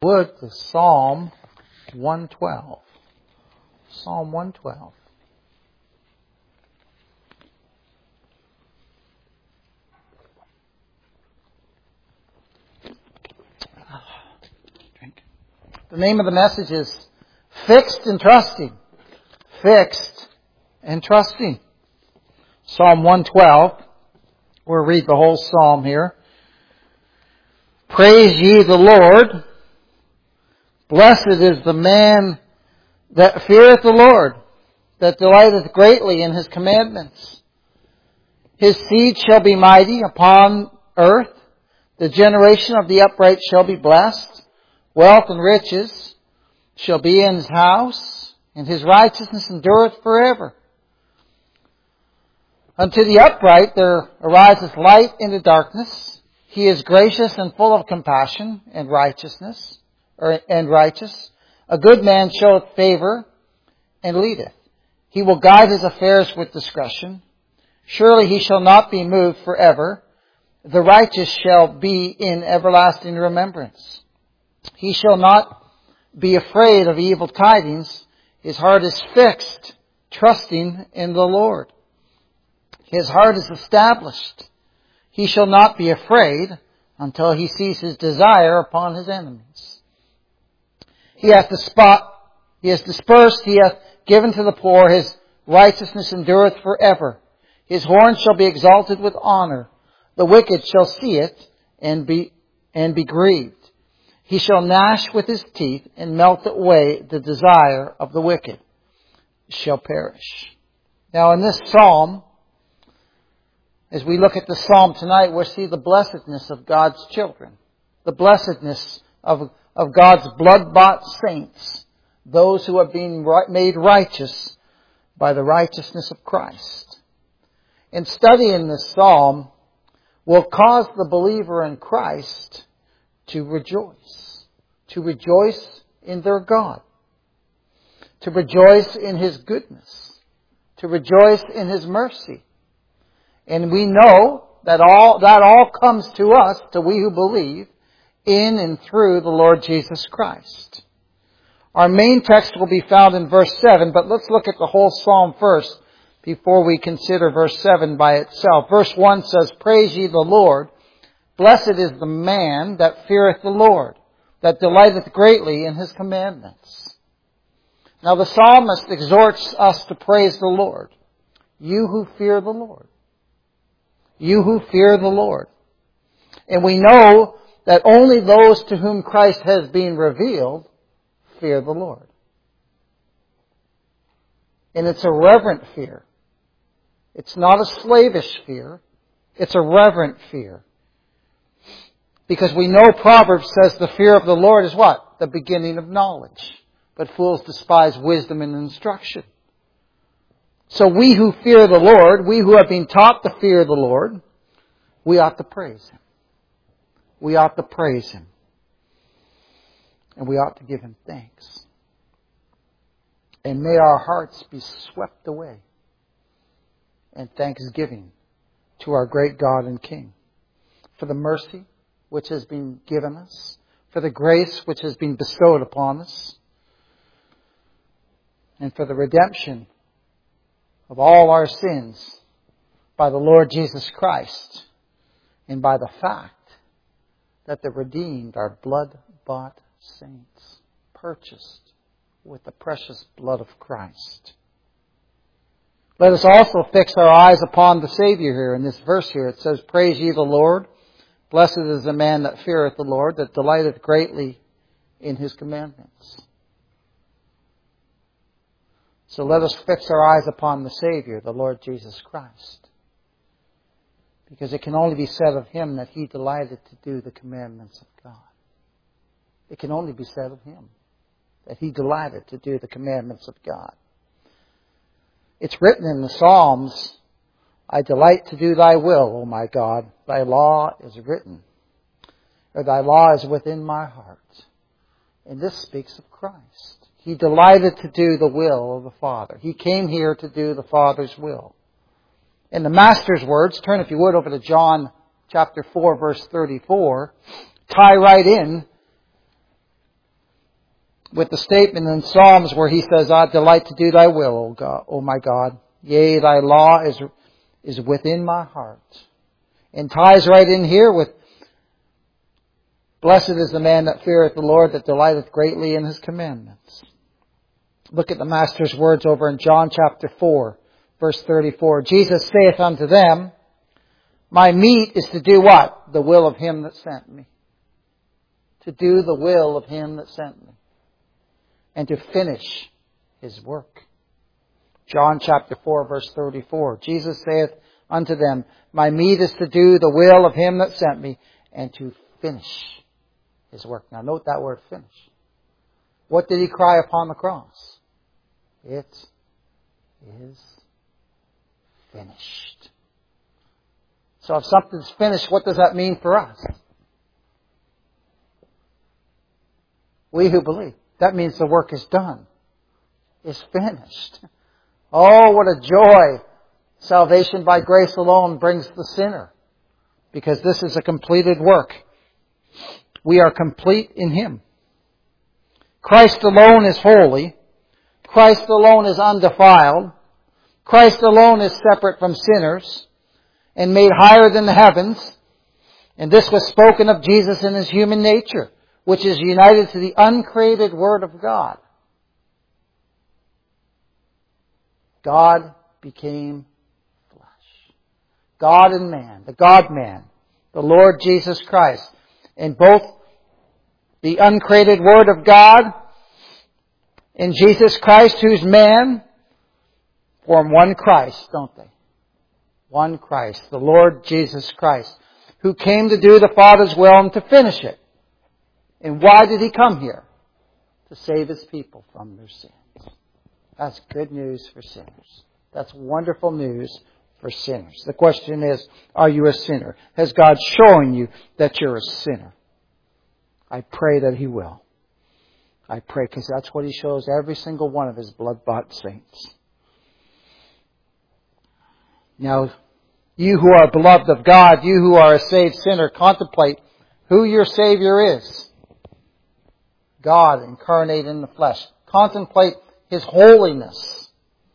Would to Psalm 112. Psalm 112. The name of the message is Fixed and Trusting. Fixed and Trusting. Psalm 112. We'll read the whole psalm here. Praise ye the Lord. Blessed is the man that feareth the Lord, that delighteth greatly in His commandments. His seed shall be mighty upon earth. The generation of the upright shall be blessed. Wealth and riches shall be in his house, and his righteousness endureth forever. Unto the upright there ariseth light in the darkness. He is gracious and full of compassion and righteousness, and righteous. A good man showeth favor and leadeth. He will guide his affairs with discretion. Surely he shall not be moved forever. The righteous shall be in everlasting remembrance. He shall not be afraid of evil tidings. His heart is fixed, trusting in the Lord. His heart is established. He shall not be afraid until he sees his desire upon his enemies. He hath dispersed, he hath given to the poor, his righteousness endureth forever. His horn shall be exalted with honor. The wicked shall see it and be grieved. He shall gnash with his teeth and melt away the desire of the wicked shall perish. Now in this psalm, as we look at the psalm tonight, we'll see the blessedness of God's children. The blessedness of God's blood-bought saints. Those who have been made righteous by the righteousness of Christ. And studying this psalm will cause the believer in Christ to rejoice. To rejoice in their God. To rejoice in His goodness. To rejoice in His mercy. And we know that all comes to us, to we who believe, in and through the Lord Jesus Christ. Our main text will be found in verse 7, but let's look at the whole psalm first before we consider verse 7 by itself. Verse 1 says, Praise ye the Lord. Blessed is the man that feareth the Lord, that delighteth greatly in His commandments. Now the psalmist exhorts us to praise the Lord. You who fear the Lord. You who fear the Lord. And we know that only those to whom Christ has been revealed fear the Lord. And it's a reverent fear. It's not a slavish fear. It's a reverent fear. Because we know Proverbs says the fear of the Lord is what? The beginning of knowledge. But fools despise wisdom and instruction. So we who fear the Lord, we who have been taught to fear the Lord, we ought to praise Him. We ought to praise Him. And we ought to give Him thanks. And may our hearts be swept away in thanksgiving to our great God and King for the mercy which has been given us, for the grace which has been bestowed upon us, and for the redemption of all our sins by the Lord Jesus Christ, and by the fact that the redeemed are blood-bought saints, purchased with the precious blood of Christ. Let us also fix our eyes upon the Savior here in this verse here. It says, Praise ye the Lord. Blessed is the man that feareth the Lord, that delighteth greatly in His commandments. So let us fix our eyes upon the Savior, the Lord Jesus Christ. Because it can only be said of Him that He delighted to do the commandments of God. It can only be said of Him that He delighted to do the commandments of God. It's written in the Psalms, I delight to do Thy will, O my God. Thy law is written, or Thy law is within my heart. And this speaks of Christ. He delighted to do the will of the Father. He came here to do the Father's will. In the Master's words, turn if you would over to John chapter 4, verse 34, tie right in with the statement in Psalms where he says, I delight to do thy will, O God, O my God. Yea, thy law is within my heart. And ties right in here with, blessed is the man that feareth the Lord, that delighteth greatly in his commandments. Look at the Master's words over in John chapter 4, verse 34. Jesus saith unto them, my meat is to do what? The will of him that sent me. To do the will of him that sent me. And to finish his work. John chapter 4, verse 34. Jesus saith unto them, my meat is to do the will of him that sent me, and to finish his work. Now note that word finish. What did he cry upon the cross? It is finished. So if something's finished, what does that mean for us? We who believe. That means the work is done. It's finished. Oh, what a joy salvation by grace alone brings the sinner. Because this is a completed work. We are complete in him. Christ alone is holy. Christ alone is undefiled. Christ alone is separate from sinners and made higher than the heavens. And this was spoken of Jesus in his human nature, which is united to the uncreated Word of God. God became flesh. God and man, the God-man, the Lord Jesus Christ. And both the uncreated Word of God and Jesus Christ, who's man, form one Christ, don't they? One Christ, the Lord Jesus Christ, who came to do the Father's will and to finish it. And why did he come here? To save his people from their sins. That's good news for sinners. That's wonderful news for sinners. The question is, are you a sinner? Has God shown you that you're a sinner? I pray that he will. I pray because that's what he shows every single one of his blood-bought saints. Now, you who are beloved of God, you who are a saved sinner, contemplate who your Savior is. God incarnate in the flesh. Contemplate his holiness.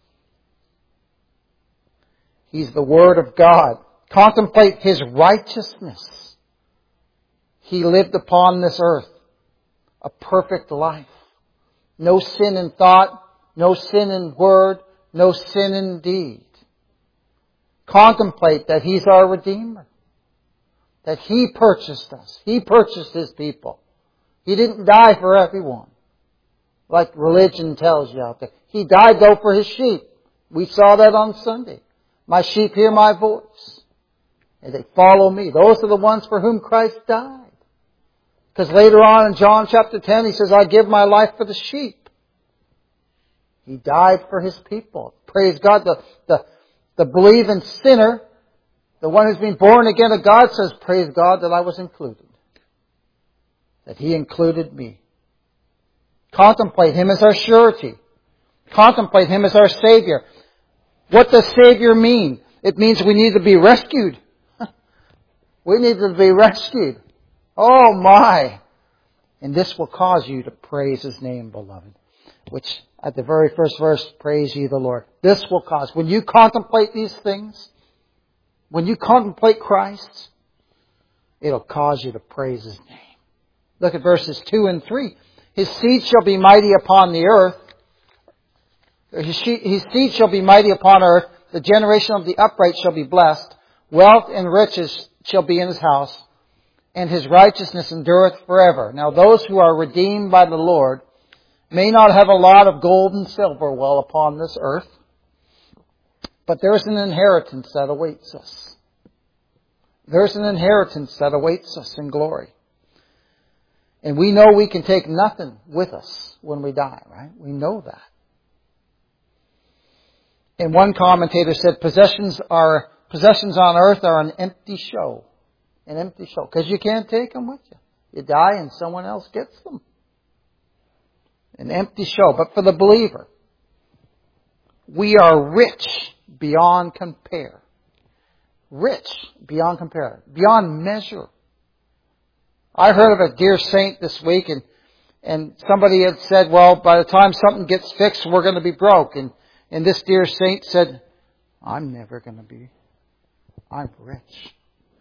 He's the Word of God. Contemplate his righteousness. He lived upon this earth a perfect life. No sin in thought, no sin in word, no sin in deed. Contemplate that he's our Redeemer. That he purchased us. He purchased his people. He didn't die for everyone, like religion tells you out there. He died, though, for his sheep. We saw that on Sunday. My sheep hear my voice, and they follow me. Those are the ones for whom Christ died. Because later on in John chapter 10, he says, I give my life for the sheep. He died for his people. Praise God. The believing sinner, the one who's been born again of God, says, praise God that I was included. That he included me. Contemplate him as our surety. Contemplate him as our Savior. What does Savior mean? It means we need to be rescued. We need to be rescued. Oh my! And this will cause you to praise his name, beloved. Which, at the very first verse, praise ye the Lord. This will cause, when you contemplate these things, when you contemplate Christ, it'll cause you to praise his name. Look at verses 2 and 3. His seed shall be mighty upon the earth. His seed shall be mighty upon earth. The generation of the upright shall be blessed. Wealth and riches shall be in his house. And his righteousness endureth forever. Now those who are redeemed by the Lord may not have a lot of gold and silver well upon this earth. But there's an inheritance that awaits us. There's an inheritance that awaits us in glory. And we know we can take nothing with us when we die, right? We know that. And one commentator said, possessions on earth are an empty show. An empty show. Because you can't take them with you. You die and someone else gets them. An empty show. But for the believer, we are rich beyond compare. Rich beyond compare. Beyond measure. I heard of a dear saint this week, and And somebody had said, well, by the time something gets fixed, we're going to be broke. And this dear saint said, I'm never going to be. I'm rich.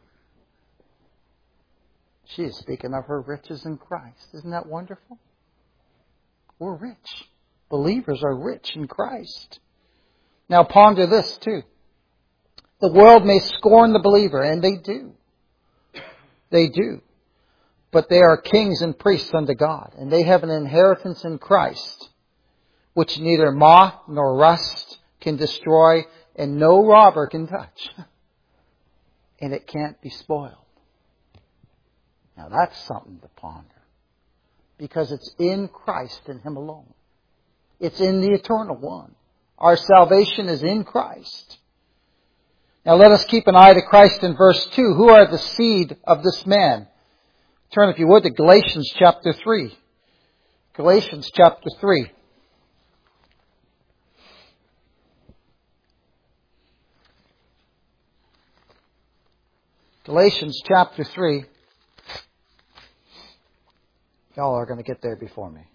She is speaking of her riches in Christ. Isn't that wonderful? We're rich. Believers are rich in Christ. Now ponder this too. The world may scorn the believer, and they do. They do. But they are kings and priests unto God, and they have an inheritance in Christ, which neither moth nor rust can destroy, and no robber can touch. And it can't be spoiled. Now that's something to ponder. Because it's in Christ and Him alone. It's in the Eternal One. Our salvation is in Christ. Now let us keep an eye to Christ in verse 2. Who are the seed of this man? Turn, if you would, to Galatians chapter 3. Galatians chapter 3. Galatians chapter 3. Y'all are going to get there before me.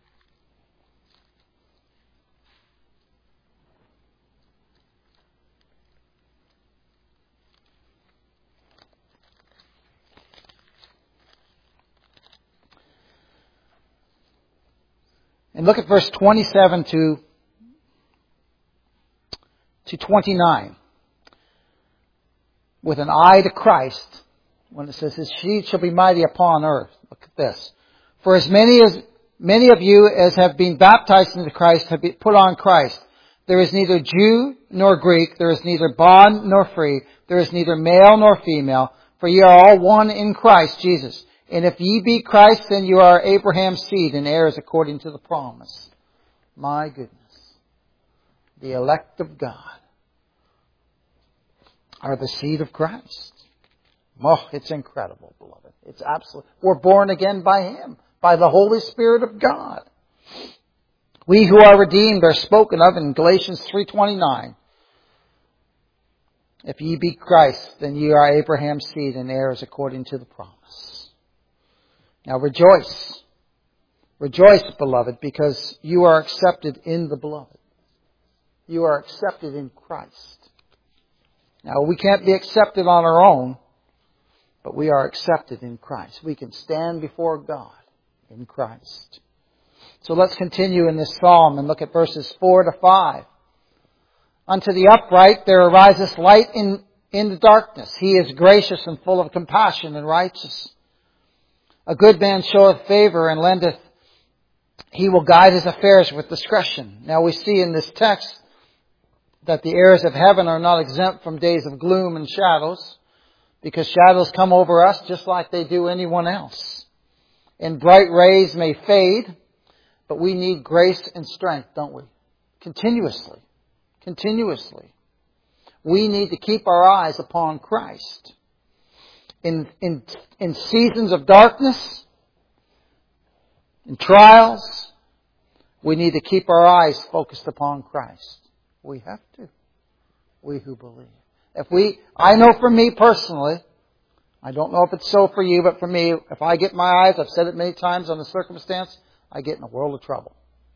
And look at verse 27 to 29. With an eye to Christ, when it says, His seed shall be mighty upon earth. Look at this. For as many of you as have been baptized into Christ have put on Christ. There is neither Jew nor Greek. There is neither bond nor free. There is neither male nor female. For ye are all one in Christ Jesus. And if ye be Christ, then you are Abraham's seed and heirs according to the promise. My goodness. The elect of God are the seed of Christ. Oh, it's incredible, beloved. It's absolute. We're born again by Him, by the Holy Spirit of God. We who are redeemed are spoken of in Galatians 3:29. If ye be Christ, then ye are Abraham's seed and heirs according to the promise. Now rejoice. Rejoice, beloved, because you are accepted in the beloved. You are accepted in Christ. Now we can't be accepted on our own, but we are accepted in Christ. We can stand before God in Christ. So let's continue in this psalm and look at verses 4 to 5. Unto the upright there ariseth light in the darkness. He is gracious and full of compassion and righteous. A good man showeth favor and lendeth. He will guide his affairs with discretion. Now we see in this text that the heirs of heaven are not exempt from days of gloom and shadows, because shadows come over us just like they do anyone else. And bright rays may fade, but we need grace and strength, don't we? Continuously. Continuously. We need to keep our eyes upon Christ. In seasons of darkness, in trials, we need to keep our eyes focused upon Christ. We have to. We who believe. I know for me personally, I don't know if it's so for you, but for me, if I get my eyes, I've said it many times on the circumstance, I get in a world of trouble.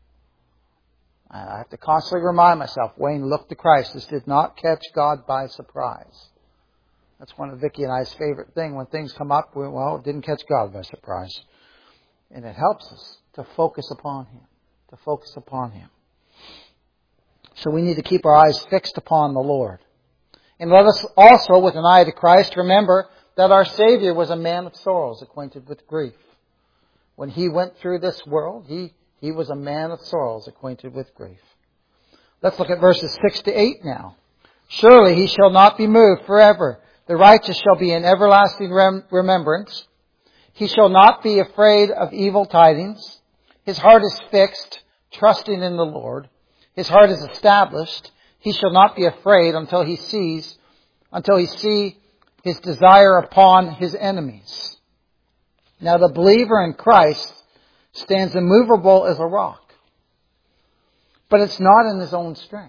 I have to constantly remind myself, Wayne, look to Christ. This did not catch God by surprise. That's one of Vicki and I's favorite thing. When things come up, it didn't catch God by surprise. And it helps us to focus upon Him. To focus upon Him. So we need to keep our eyes fixed upon the Lord. And let us also, with an eye to Christ, remember that our Savior was a man of sorrows, acquainted with grief. When He went through this world, He was a man of sorrows, acquainted with grief. Let's look at verses 6 to 8 now. Surely He shall not be moved forever. The righteous shall be in everlasting remembrance. He shall not be afraid of evil tidings. His heart is fixed, trusting in the Lord. His heart is established. He shall not be afraid until he see his desire upon his enemies. Now the believer in Christ stands immovable as a rock. But it's not in his own strength.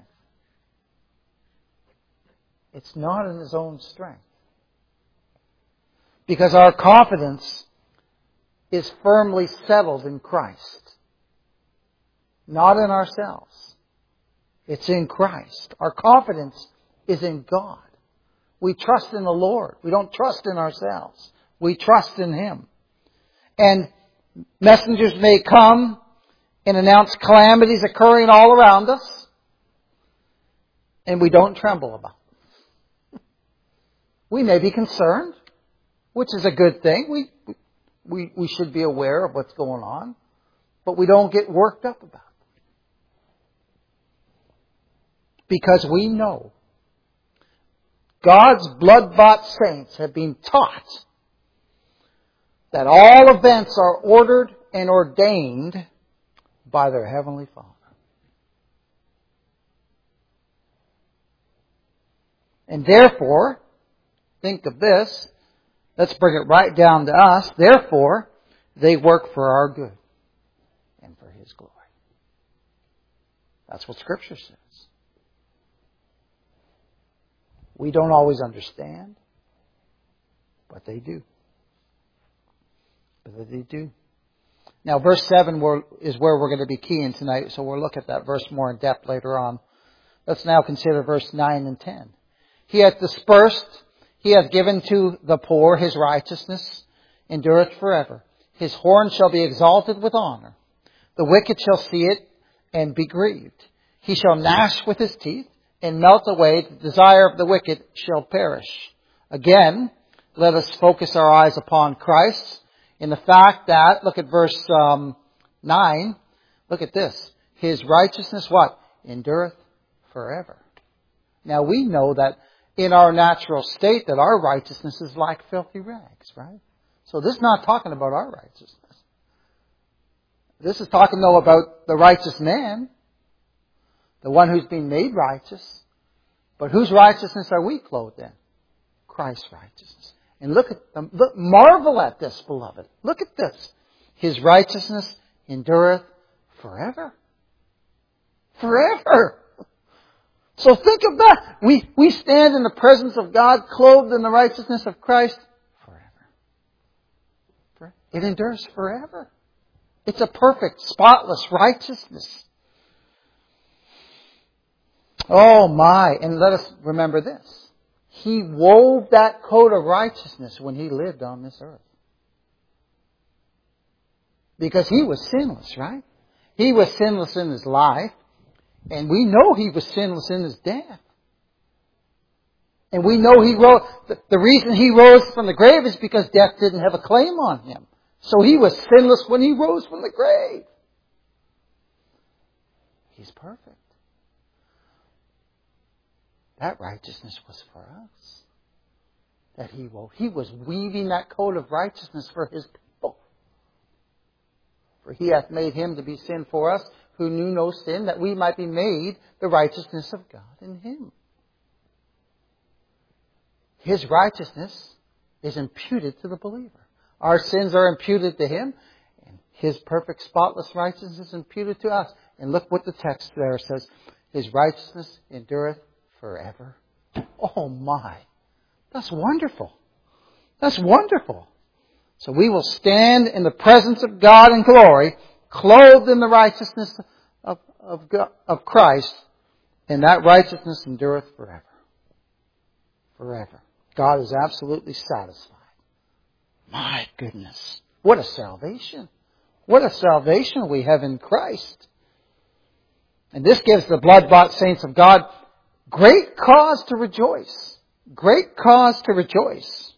It's not in his own strength. Because our confidence is firmly settled in Christ. Not in ourselves. It's in Christ. Our confidence is in God. We trust in the Lord. We don't trust in ourselves. We trust in Him. And messengers may come and announce calamities occurring all around us, and we don't tremble about them. We may be concerned, which is a good thing. We should be aware of what's going on, but we don't get worked up about it. Because we know God's blood-bought saints have been taught that all events are ordered and ordained by their Heavenly Father. And therefore, think of this, let's bring it right down to us, therefore, they work for our good and for His glory. That's what Scripture says. We don't always understand, but they do. But they do. Now, verse 7 is where we're going to be keying tonight, so we'll look at that verse more in depth later on. Let's now consider verse 9 and 10. He hath dispersed, He hath given to the poor, His righteousness endureth forever. His horn shall be exalted with honor. The wicked shall see it and be grieved. He shall gnash with his teeth and melt away. The desire of the wicked shall perish. Again, let us focus our eyes upon Christ in the fact that, look at verse 9, look at this. His righteousness, what? Endureth forever. Now we know that in our natural state that our righteousness is like filthy rags, right? So this is not talking about our righteousness. This is talking, though, about the righteous man, the one who's been made righteous. But whose righteousness are we clothed in? Christ's righteousness. And marvel at this, beloved. Look at this. His righteousness endureth forever. Forever. So think of that. We stand in the presence of God, clothed in the righteousness of Christ forever. It endures forever. It's a perfect, spotless righteousness. Oh my. And let us remember this. He wove that coat of righteousness when He lived on this earth. Because He was sinless, right? He was sinless in His life. And we know He was sinless in His death. And we know He rose. The reason He rose from the grave is because death didn't have a claim on Him. So He was sinless when He rose from the grave. He's perfect. That righteousness was for us. That He wove. He was weaving that coat of righteousness for His people. For He hath made Him to be sin for us, who knew no sin, that we might be made the righteousness of God in Him. His righteousness is imputed to the believer. Our sins are imputed to Him, and His perfect, spotless righteousness is imputed to us. And look what the text there says. His righteousness endureth forever. Oh my. That's wonderful. That's wonderful. So we will stand in the presence of God in glory, clothed in the righteousness of Christ, and that righteousness endureth forever. Forever. God is absolutely satisfied. My goodness. What a salvation. What a salvation we have in Christ. And this gives the blood-bought saints of God great cause to rejoice. Great cause to rejoice.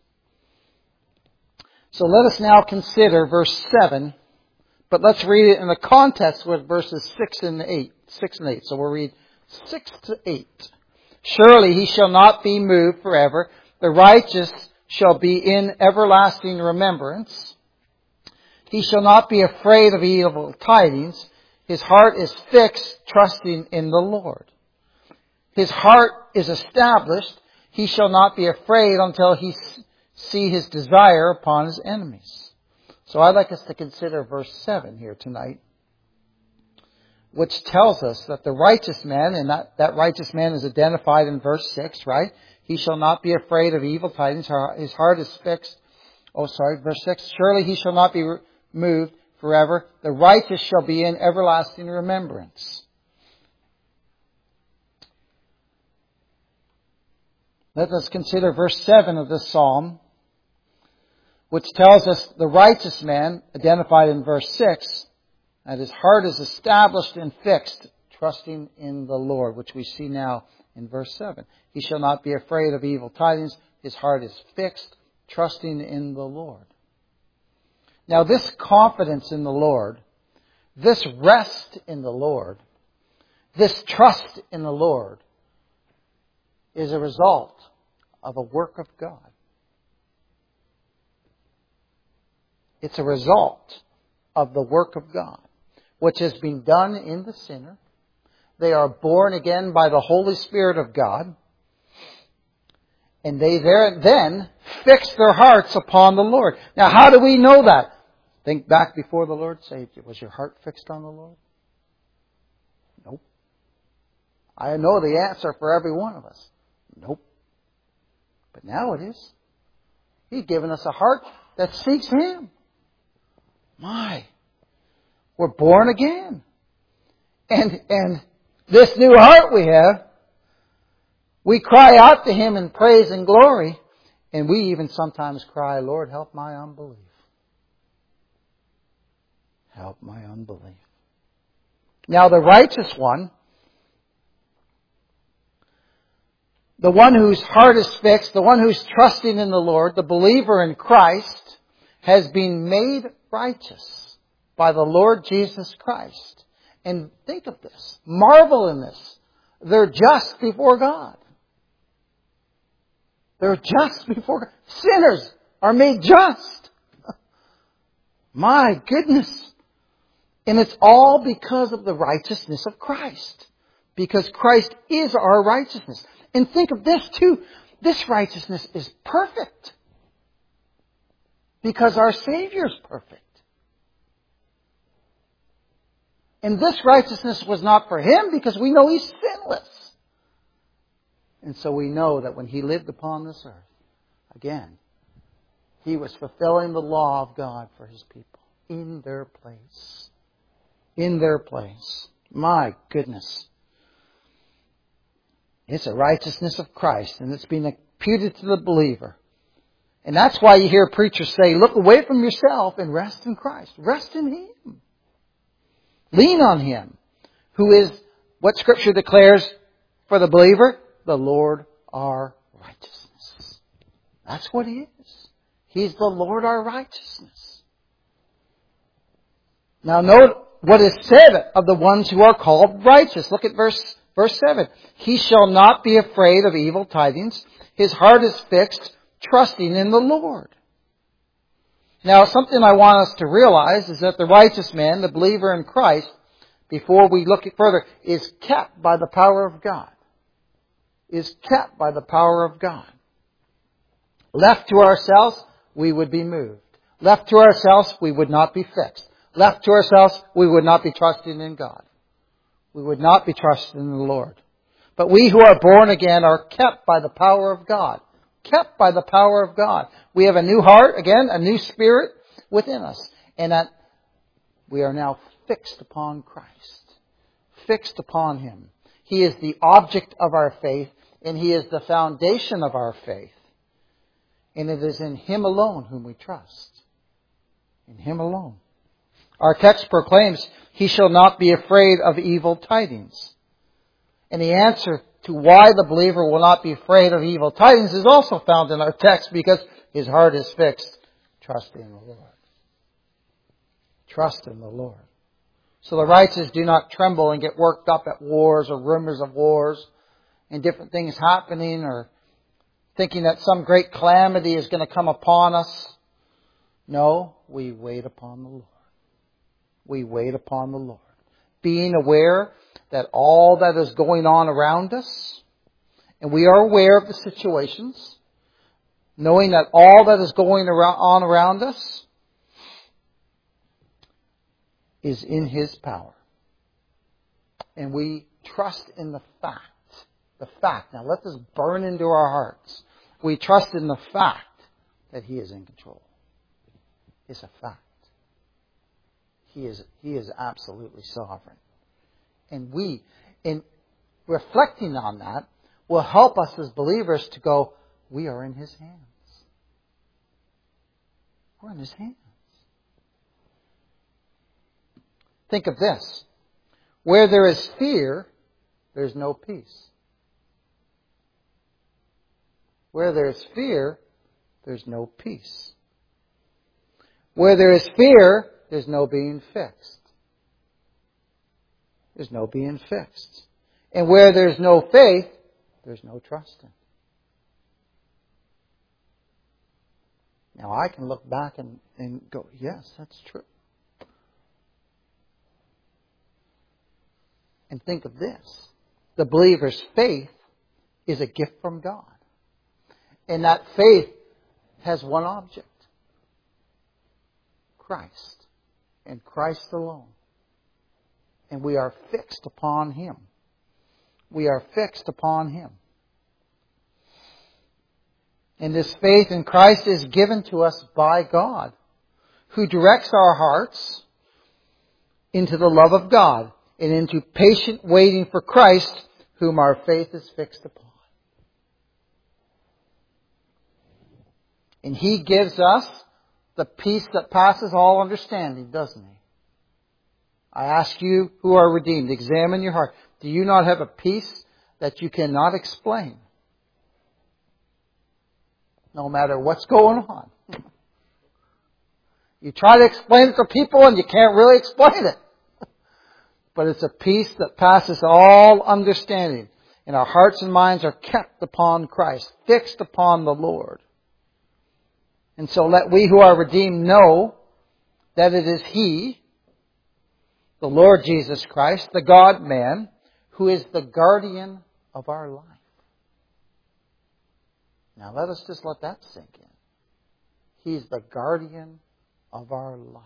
So let us now consider verse 7. But let's read it in the context with verses 6 and 8. 6 and 8. So we'll read 6 to 8. Surely He shall not be moved forever. The righteous shall be in everlasting remembrance. He shall not be afraid of evil tidings. His heart is fixed, trusting in the Lord. His heart is established. He shall not be afraid until he see his desire upon his enemies. So I'd like us to consider verse 7 here tonight, which tells us that the righteous man, and that righteous man is identified in verse 6, right? He shall not be afraid of evil tidings. His heart is fixed. Verse 6. Surely he shall not be moved forever. The righteous shall be in everlasting remembrance. Let us consider verse 7 of this psalm, which tells us the righteous man, identified in verse 6, that his heart is established and fixed, trusting in the Lord, which we see now in verse 7. He shall not be afraid of evil tidings. His heart is fixed, trusting in the Lord. Now this confidence in the Lord, this rest in the Lord, this trust in the Lord is a result of a work of God. It's a result of the work of God, which has been done in the sinner. They are born again by the Holy Spirit of God. And they then fix their hearts upon the Lord. Now, how do we know that? Think back before the Lord saved you. Was your heart fixed on the Lord? Nope. I know the answer for every one of us. Nope. But now it is. He's given us a heart that seeks Him. My, we're born again. And this new heart we have, we cry out to Him in praise and glory, and we even sometimes cry, Lord, help my unbelief. Help my unbelief. Now the righteous one, the one whose heart is fixed, the one who's trusting in the Lord, the believer in Christ, has been made righteous by the Lord Jesus Christ. And think of this. Marvel in this. They're just before God. They're just before God. Sinners are made just. My goodness. And it's all because of the righteousness of Christ. Because Christ is our righteousness. And think of this too. This righteousness is perfect. Because our Savior is perfect. And this righteousness was not for Him because we know He's sinless. And so we know that when He lived upon this earth, again, He was fulfilling the law of God for His people in their place. In their place. My goodness. It's a righteousness of Christ, and it's been imputed to the believer. And that's why you hear preachers say, look away from yourself and rest in Christ. Rest in Him. Lean on Him, who is what Scripture declares for the believer, the Lord our righteousness. That's what He is. He's the Lord our righteousness. Now note what is said of the ones who are called righteous. Look at verse 7. He shall not be afraid of evil tidings. His heart is fixed, trusting in the Lord. Now, something I want us to realize is that the righteous man, the believer in Christ, before we look further, is kept by the power of God. Is kept by the power of God. Left to ourselves, we would be moved. Left to ourselves, we would not be fixed. Left to ourselves, we would not be trusting in God. We would not be trusting in the Lord. But we who are born again are kept by the power of God. Kept by the power of God. We have a new heart, again, a new spirit within us. And that we are now fixed upon Christ. Fixed upon Him. He is the object of our faith, and He is the foundation of our faith. And it is in Him alone whom we trust. In Him alone. Our text proclaims, He shall not be afraid of evil tidings. And the answer to why the believer will not be afraid of evil tidings is also found in our text, because his heart is fixed. Trust in the Lord. Trust in the Lord. So the righteous do not tremble and get worked up at wars or rumors of wars and different things happening, or thinking that some great calamity is going to come upon us. No, we wait upon the Lord. We wait upon the Lord. Being aware that all that is going on around us, and we are aware of the situations, knowing that all that is going on around us is in His power. And we trust in the fact. Now let this burn into our hearts. We trust in the fact that He is in control. It's a fact. He is absolutely sovereign. And in reflecting on that, will help us as believers to go, we are in His hands. We're in His hands. Think of this. Where there is fear, there's no peace. Where there is fear, there's no peace. Where there is fear, there's no being fixed. There's no being fixed. And where there's no faith, there's no trusting. Now I can look back and go, yes, that's true. And think of this. The believer's faith is a gift from God. And that faith has one object. Christ. And Christ alone. And we are fixed upon Him. We are fixed upon Him. And this faith in Christ is given to us by God, who directs our hearts into the love of God and into patient waiting for Christ, whom our faith is fixed upon. And He gives us the peace that passes all understanding, doesn't He? I ask you who are redeemed, examine your heart. Do you not have a peace that you cannot explain? No matter what's going on. You try to explain it to people and you can't really explain it. But it's a peace that passes all understanding. And our hearts and minds are kept upon Christ, fixed upon the Lord. And so let we who are redeemed know that it is He, the Lord Jesus Christ, the God-man, who is the guardian of our life. Now let us just let that sink in. He's the guardian of our life.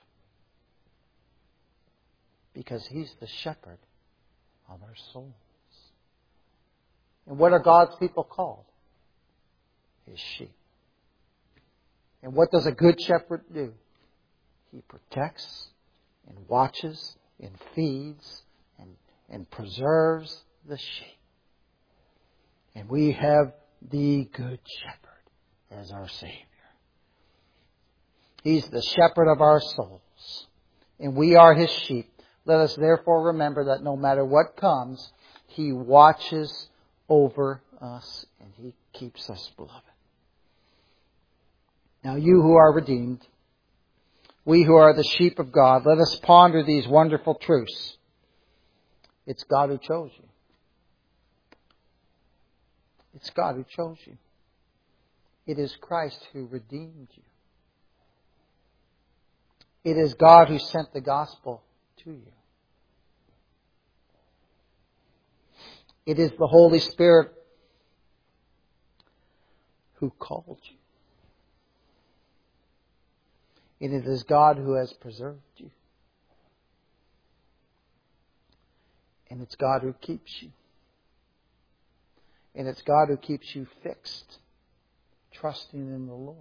Because He's the shepherd of our souls. And what are God's people called? His sheep. And what does a good shepherd do? He protects and watches and feeds and preserves the sheep. And we have the Good Shepherd as our Savior. He's the shepherd of our souls. And we are His sheep. Let us therefore remember that no matter what comes, He watches over us and He keeps us, beloved. Now you who are redeemed, we who are the sheep of God, let us ponder these wonderful truths. It's God who chose you. It's God who chose you. It is Christ who redeemed you. It is God who sent the gospel to you. It is the Holy Spirit who called you. And it is God who has preserved you. And it's God who keeps you. And it's God who keeps you fixed, trusting in the Lord.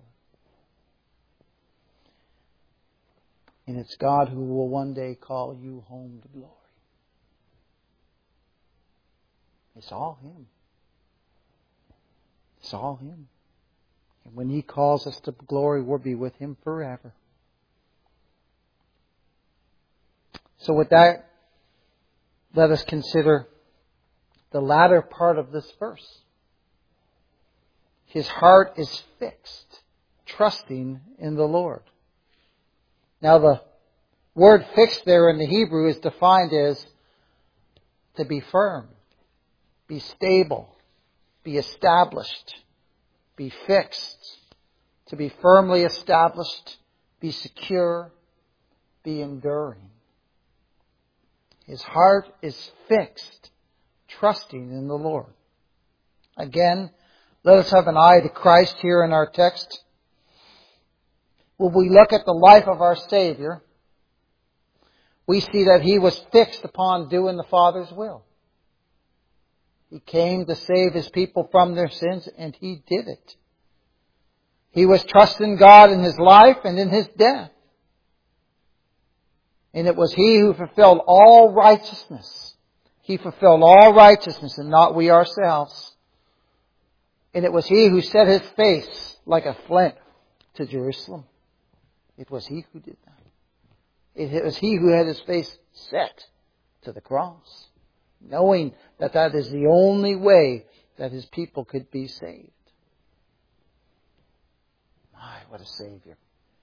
And it's God who will one day call you home to glory. It's all Him. It's all Him. And when He calls us to glory, we'll be with Him forever. So with that, let us consider the latter part of this verse. His heart is fixed, trusting in the Lord. Now the word fixed there in the Hebrew is defined as to be firm, be stable, be established, be fixed, to be firmly established, be secure, be enduring. His heart is fixed, trusting in the Lord. Again, let us have an eye to Christ here in our text. When we look at the life of our Savior, we see that He was fixed upon doing the Father's will. He came to save His people from their sins, and He did it. He was trusting God in His life and in His death. And it was He who fulfilled all righteousness. He fulfilled all righteousness and not we ourselves. And it was He who set His face like a flint to Jerusalem. It was He who did that. It was He who had His face set to the cross, knowing that that is the only way that His people could be saved. My, what a Savior.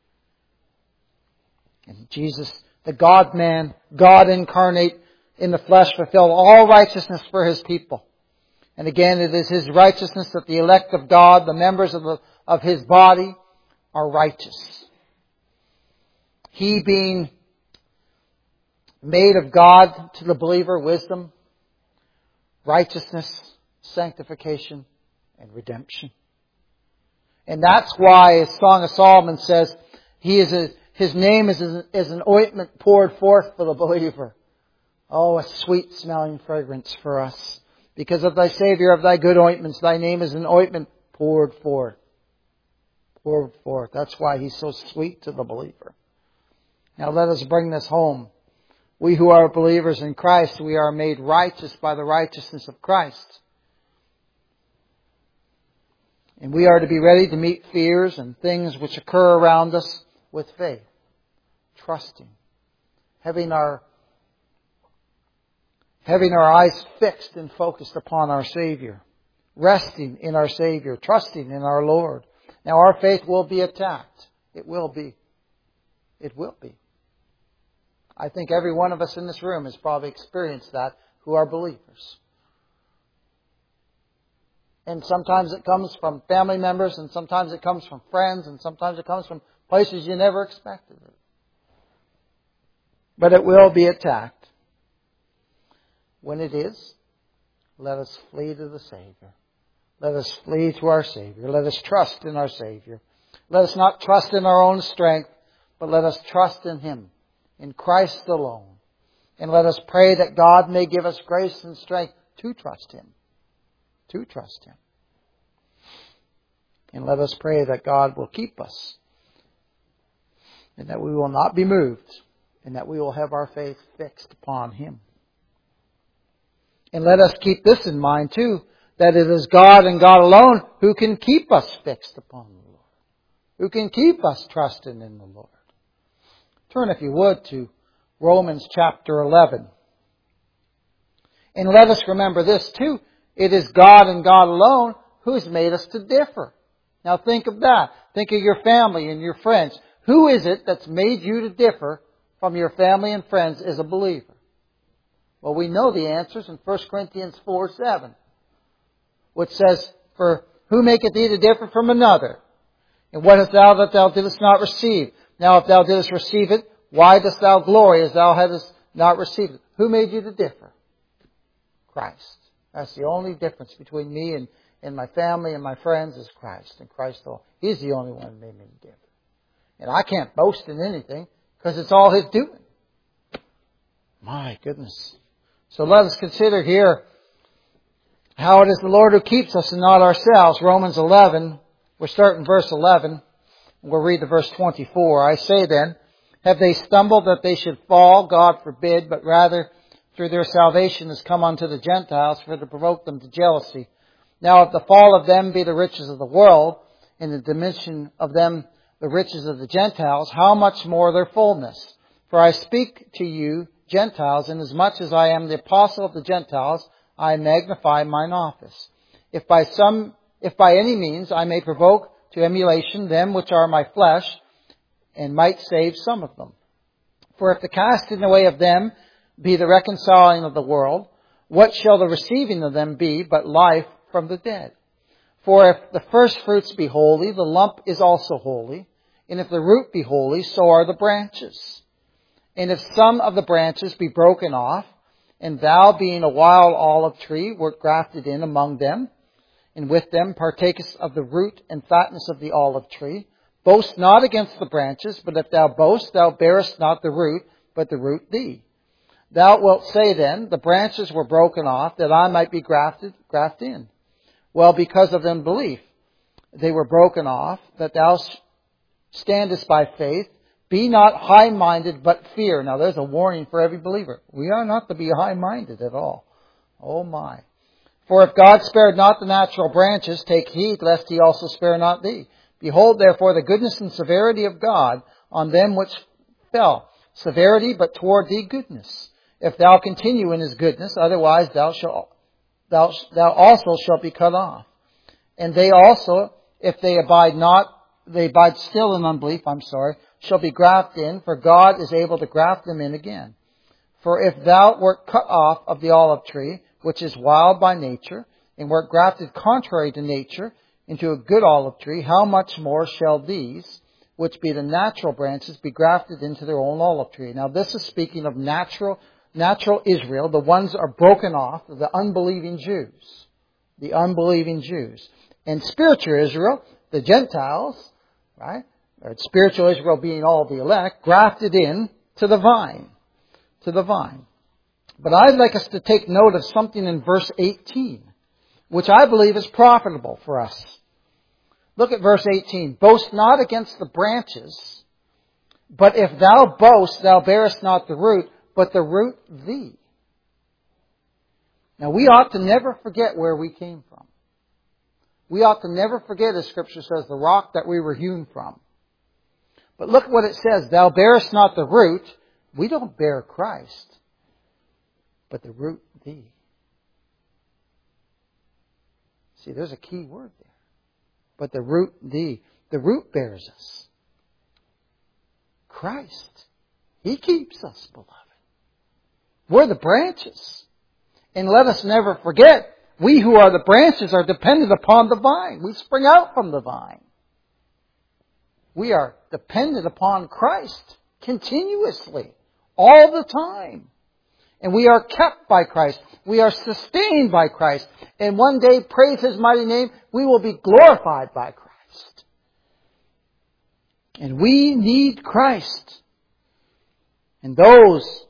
And Jesus, the God-man, God incarnate in the flesh, fulfilled all righteousness for His people. And again, it is His righteousness that the elect of God, the members of His body, are righteous. He being made of God to the believer, wisdom, righteousness, sanctification, and redemption. And that's why, as Song of Solomon says, His name is an ointment poured forth for the believer. Oh, a sweet smelling fragrance for us. Because of Thy Savior, of Thy good ointments, Thy name is an ointment poured forth. Poured forth. That's why He's so sweet to the believer. Now let us bring this home. We who are believers in Christ, we are made righteous by the righteousness of Christ. And we are to be ready to meet fears and things which occur around us with faith, trusting, having our eyes fixed and focused upon our Savior, resting in our Savior, trusting in our Lord. Now our faith will be attacked. It will be. It will be. I think every one of us in this room has probably experienced that who are believers. And sometimes it comes from family members, and sometimes it comes from friends, and sometimes it comes from places you never expected it. But it will be attacked. When it is, let us flee to the Savior. Let us flee to our Savior. Let us trust in our Savior. Let us not trust in our own strength, but let us trust in Him, in Christ alone. And let us pray that God may give us grace and strength to trust Him. To trust Him. And let us pray that God will keep us, and that we will not be moved, and that we will have our faith fixed upon Him. And let us keep this in mind too, that it is God and God alone who can keep us fixed upon the Lord, who can keep us trusting in the Lord. Turn, if you would, to Romans chapter 11. And let us remember this too. It is God and God alone who has made us to differ. Now think of that. Think of your family and your friends. Who is it that's made you to differ from your family and friends as a believer? Well, we know the answers in 1 Corinthians 4:7, which says, "For who maketh thee to differ from another? And what hast thou that thou didst not receive? Now if thou didst receive it, why dost thou glory as thou hadst not received it?" Who made you to differ? Christ. That's the only difference between me and my family and my friends is Christ. And Christ alone. He's the only one who made me to differ. And I can't boast in anything because it's all His doing. My goodness. So let us consider here how it is the Lord who keeps us and not ourselves. Romans 11. We're starting verse 11. We'll read the verse 24. "I say then, have they stumbled that they should fall? God forbid, but rather through their salvation is come unto the Gentiles for to provoke them to jealousy. Now if the fall of them be the riches of the world, and the diminution of them the riches of the Gentiles, how much more their fullness? For I speak to you, Gentiles, inasmuch as I am the apostle of the Gentiles, I magnify mine office. If by any means I may provoke to emulation them which are my flesh, and might save some of them. For if the casting away of them be the reconciling of the world, what shall the receiving of them be but life from the dead? For if the first fruits be holy, the lump is also holy. And if the root be holy, so are the branches. And if some of the branches be broken off, and thou being a wild olive tree wert grafted in among them, and with them partakest of the root and fatness of the olive tree, boast not against the branches, but if thou boast, thou bearest not the root, but the root thee. Thou wilt say then, the branches were broken off, that I might be grafted in. Well, because of unbelief, they were broken off, that thou standest by faith. Be not high-minded, but fear. Now there's a warning for every believer. We are not to be high-minded at all. Oh my. For if God spared not the natural branches, take heed lest he also spare not thee. Behold therefore the goodness and severity of God on them which fell. Severity, but toward thee goodness. If thou continue in his goodness, otherwise thou also shalt be cut off. And they also, if they abide still in unbelief, shall be grafted in, for God is able to graft them in again. For if thou wert cut off of the olive tree, which is wild by nature, and wert grafted contrary to nature into a good olive tree, how much more shall these, which be the natural branches, be grafted into their own olive tree? Now this is speaking of natural Israel, the ones that are broken off, the unbelieving Jews. The unbelieving Jews. And spiritual Israel, the Gentiles, right? Or spiritual Israel being all the elect, grafted in to the vine. To the vine. But I'd like us to take note of something in verse 18, which I believe is profitable for us. Look at verse 18. Boast not against the branches, but if thou boast, thou bearest not the root, but the root thee. Now we ought to never forget where we came from. We ought to never forget, as Scripture says, the rock that we were hewn from. But look what it says. Thou bearest not the root. We don't bear Christ, but the root thee. See, there's a key word there. But the root thee. The root bears us. Christ. He keeps us, beloved. We're the branches. And let us never forget, we who are the branches are dependent upon the vine. We spring out from the vine. We are dependent upon Christ continuously, all the time. And we are kept by Christ. We are sustained by Christ. And one day, praise His mighty name, we will be glorified by Christ. And we need Christ. And those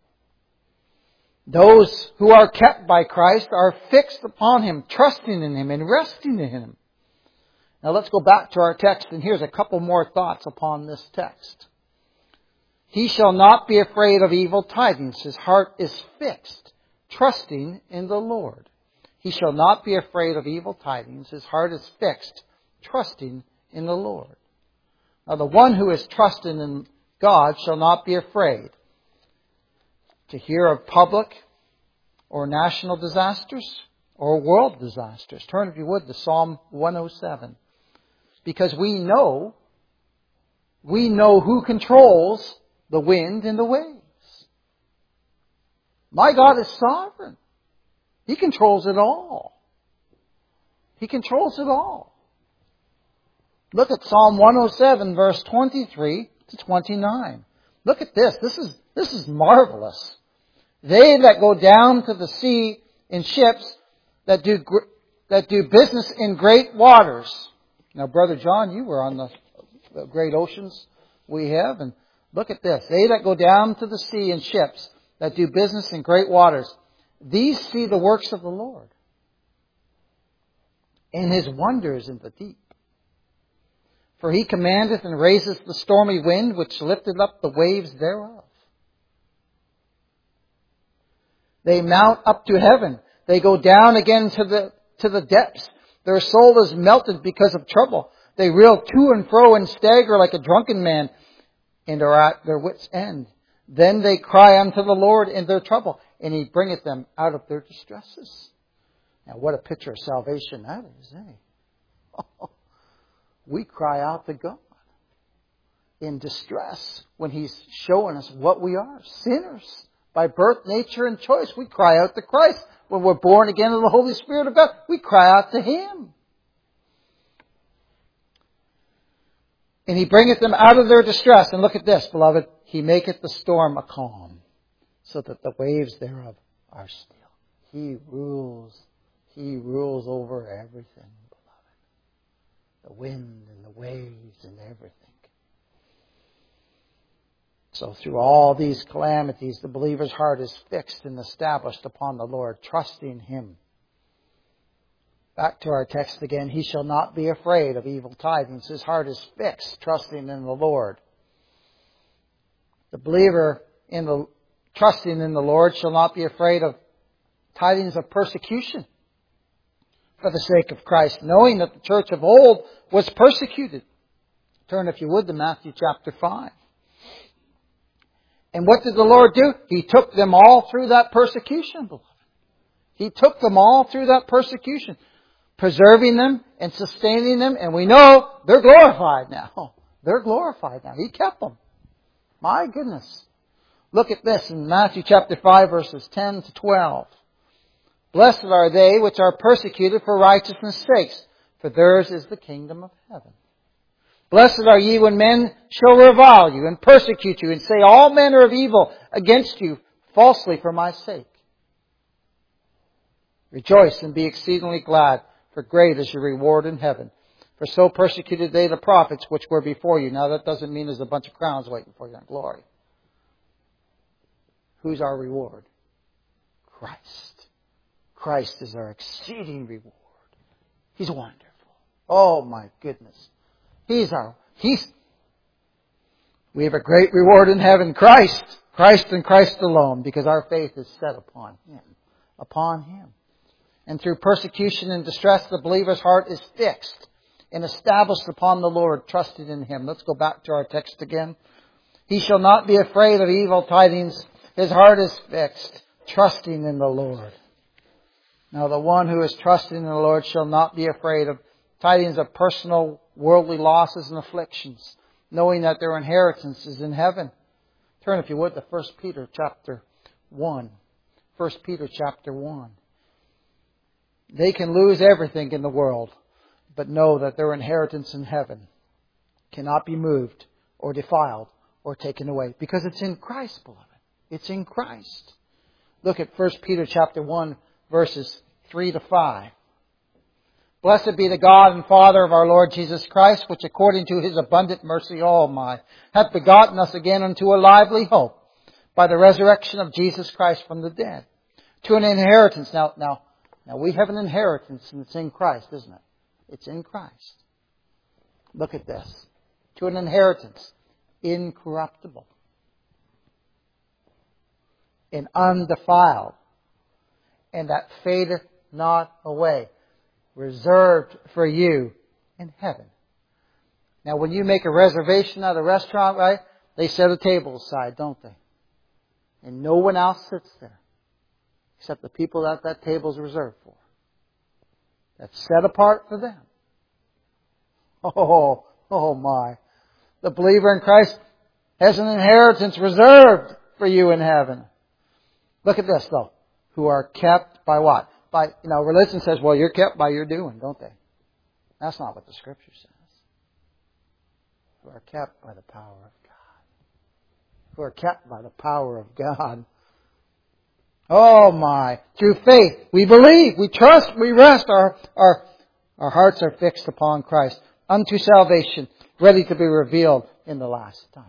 who are kept by Christ are fixed upon Him, trusting in Him and resting in Him. Now let's go back to our text, and here's a couple more thoughts upon this text. He shall not be afraid of evil tidings. His heart is fixed, trusting in the Lord. He shall not be afraid of evil tidings. His heart is fixed, trusting in the Lord. Now the one who is trusting in God shall not be afraid to hear of public or national disasters or world disasters. Turn, if you would, to Psalm 107. Because we know who controls the wind and the waves. My God is sovereign. He controls it all. He controls it all. Look at Psalm 107, verse 23 to 29. Look at this. This is marvelous. They that go down to the sea in ships that do business in great waters. Now, Brother John, you were on the great oceans we have, and look at this. They that go down to the sea in ships that do business in great waters, these see the works of the Lord and His wonders in the deep. For He commandeth and raiseth the stormy wind, which lifteth up the waves thereof. They mount up to heaven. They go down again to the depths. Their soul is melted because of trouble. They reel to and fro and stagger like a drunken man, and are at their wits' end. Then they cry unto the Lord in their trouble, and He bringeth them out of their distresses. Now what a picture of salvation that is, eh? We cry out to God in distress when He's showing us what we are, sinners. By birth, nature, and choice, we cry out to Christ. When we're born again of the Holy Spirit of God, we cry out to Him. And He bringeth them out of their distress. And look at this, beloved. He maketh the storm a calm, so that the waves thereof are still. He rules. He rules over everything, beloved. The wind and the waves and everything. So through all these calamities, the believer's heart is fixed and established upon the Lord, trusting Him. Back to our text again. He shall not be afraid of evil tidings. His heart is fixed, trusting in the Lord. The believer trusting in the Lord shall not be afraid of tidings of persecution for the sake of Christ, knowing that the church of old was persecuted. Turn, if you would, to Matthew chapter 5. And what did the Lord do? He took them all through that persecution, beloved. He took them all through that persecution, preserving them and sustaining them. And we know they're glorified now. They're glorified now. He kept them. My goodness. Look at this in Matthew chapter 5, verses 10 to 12. Blessed are they which are persecuted for righteousness' sakes, for theirs is the kingdom of heaven. Blessed are ye when men shall revile you and persecute you and say all manner of evil against you falsely for my sake. Rejoice and be exceedingly glad, for great is your reward in heaven. For so persecuted they the prophets which were before you. Now that doesn't mean there's a bunch of crowns waiting for you in glory. Who's our reward? Christ. Christ is our exceeding reward. He's wonderful. Oh my goodness. We have a great reward in heaven. Christ and Christ alone, because our faith is set upon Him. Upon Him. And through persecution and distress, the believer's heart is fixed and established upon the Lord, trusting in Him. Let's go back to our text again. He shall not be afraid of evil tidings. His heart is fixed, trusting in the Lord. Now the one who is trusting in the Lord shall not be afraid of tidings of personal worldly losses and afflictions, knowing that their inheritance is in heaven. Turn, if you would, to 1 Peter chapter 1. 1 Peter chapter 1. They can lose everything in the world, but know that their inheritance in heaven cannot be moved or defiled or taken away, because it's in Christ, beloved. It's in Christ. Look at 1 Peter chapter 1, verses 3 to 5. Blessed be the God and Father of our Lord Jesus Christ, which according to His abundant mercy, hath begotten us again unto a lively hope by the resurrection of Jesus Christ from the dead, to an inheritance. Now we have an inheritance, and it's in Christ, isn't it? It's in Christ. Look at this. To an inheritance incorruptible and undefiled, and that fadeth not away, reserved for you in heaven. Now, when you make a reservation at a restaurant, right, they set a table aside, don't they? And no one else sits there except the people that table is reserved for. That's set apart for them. Oh my. The believer in Christ has an inheritance reserved for you in heaven. Look at this, though. Who are kept by what? Religion says, well, you're kept by your doing, don't they? That's not what the Scripture says. Who are kept by the power of God. Who are kept by the power of God. Oh my. Through faith, we believe, we trust, we rest. Our hearts are fixed upon Christ unto salvation, ready to be revealed in the last time.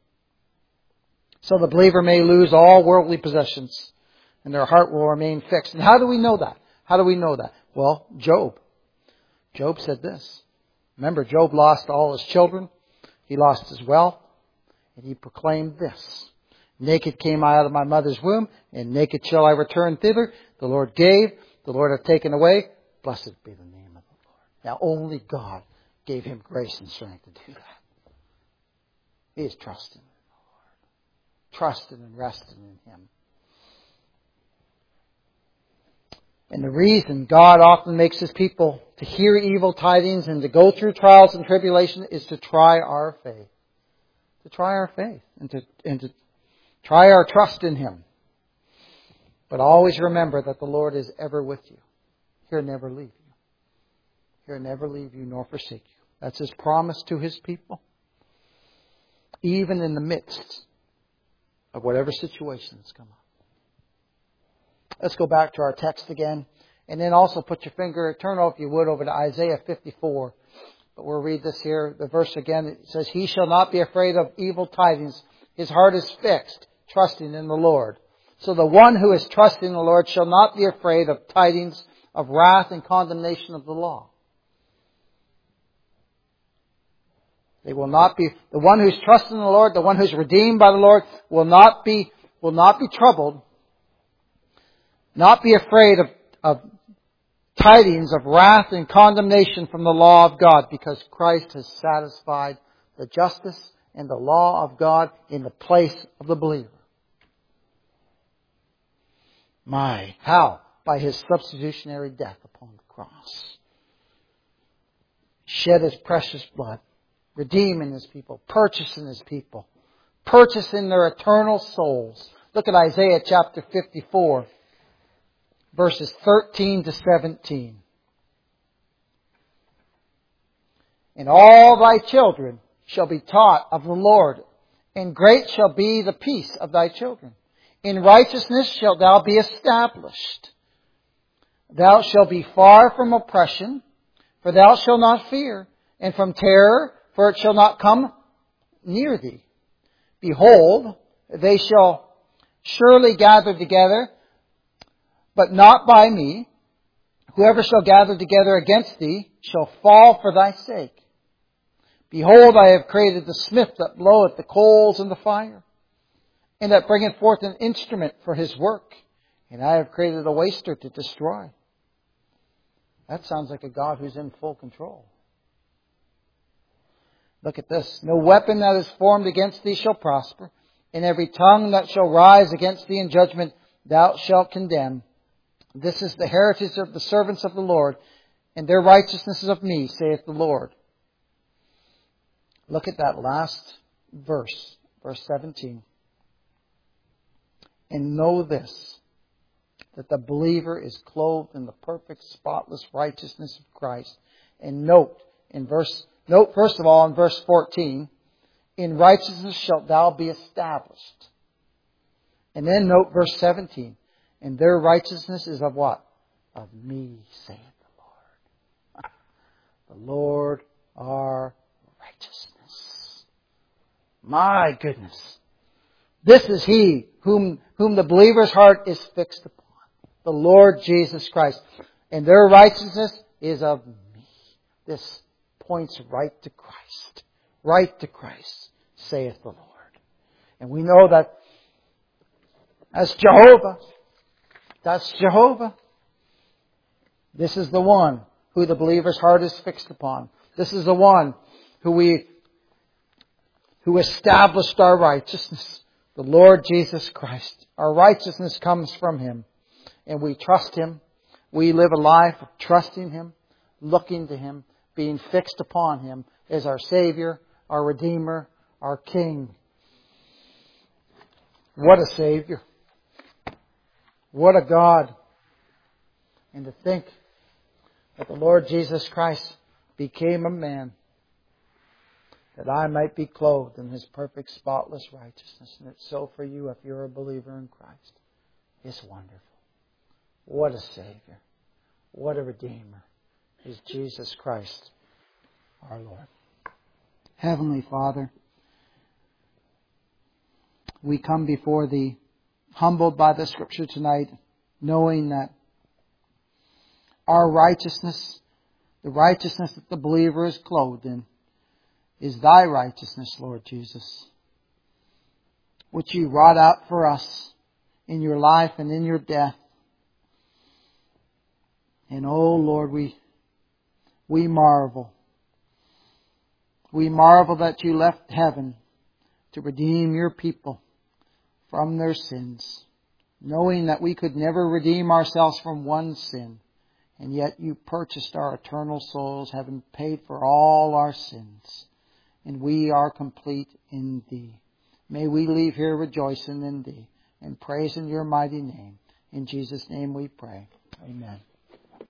So the believer may lose all worldly possessions, and their heart will remain fixed. And how do we know that? How do we know that? Well, Job. Job said this. Remember, Job lost all his children. He lost his wealth. And he proclaimed this. Naked came I out of my mother's womb, and naked shall I return thither. The Lord gave, the Lord hath taken away. Blessed be the name of the Lord. Now only God gave him grace and strength to do that. He is trusting in the Lord. Trusting and resting in Him. And the reason God often makes His people to hear evil tidings and to go through trials and tribulation is to try our faith. To try our faith and to try our trust in Him. But always remember that the Lord is ever with you. He'll never leave you. He'll never leave you nor forsake you. That's His promise to His people. Even in the midst of whatever situations come up. Let's go back to our text again. And then also turn if you would over to Isaiah 54. But we'll read this here. The verse again, it says, He shall not be afraid of evil tidings. His heart is fixed, trusting in the Lord. So the one who is trusting in the Lord shall not be afraid of tidings of wrath and condemnation of the law. They will not be, the one who's trusting in the Lord, the one who's redeemed by the Lord will not be troubled, not be afraid of tidings of wrath and condemnation from the law of God, because Christ has satisfied the justice and the law of God in the place of the believer. How? By His substitutionary death upon the cross. Shed His precious blood, redeeming His people, purchasing His people, purchasing their eternal souls. Look at Isaiah chapter 54. Verses 13 to 17. And all thy children shall be taught of the Lord, and great shall be the peace of thy children. In righteousness shalt thou be established. Thou shalt be far from oppression, for thou shalt not fear, and from terror, for it shall not come near thee. Behold, they shall surely gather together, but not by me. Whoever shall gather together against thee shall fall for thy sake. Behold, I have created the smith that bloweth the coals in the fire, and that bringeth forth an instrument for his work. And I have created a waster to destroy. That sounds like a God who's in full control. Look at this. No weapon that is formed against thee shall prosper, and every tongue that shall rise against thee in judgment thou shalt condemn. This is the heritage of the servants of the Lord, and their righteousness is of me, saith the Lord. Look at that last verse, verse 17. And know this, that the believer is clothed in the perfect, spotless righteousness of Christ. And note first of all in verse 14, in righteousness shalt thou be established. And then note verse 17. And their righteousness is of what? Of me, saith the Lord. The Lord our righteousness. My goodness. This is He whom the believer's heart is fixed upon. The Lord Jesus Christ. And their righteousness is of me. This points right to Christ. Right to Christ, saith the Lord. And we know that as Jehovah, that's Jehovah. This is the one who the believer's heart is fixed upon. This is the one who established our righteousness. The Lord Jesus Christ. Our righteousness comes from Him. And we trust Him. We live a life of trusting Him, looking to Him, being fixed upon Him as our Savior, our Redeemer, our King. What a Savior. What a God. And to think that the Lord Jesus Christ became a man that I might be clothed in His perfect, spotless righteousness. And it's so for you if you're a believer in Christ. It's wonderful. What a Savior. What a Redeemer is Jesus Christ, our Lord. Heavenly Father, we come before Thee, humbled by the Scripture tonight, knowing that our righteousness, the righteousness that the believer is clothed in, is Thy righteousness, Lord Jesus, which You wrought out for us in Your life and in Your death. And oh Lord, we marvel. We marvel that You left heaven to redeem Your people from their sins, knowing that we could never redeem ourselves from one sin, and yet You purchased our eternal souls, having paid for all our sins, and we are complete in Thee. May we leave here rejoicing in Thee and praising Your mighty name. In Jesus' name we pray. Amen.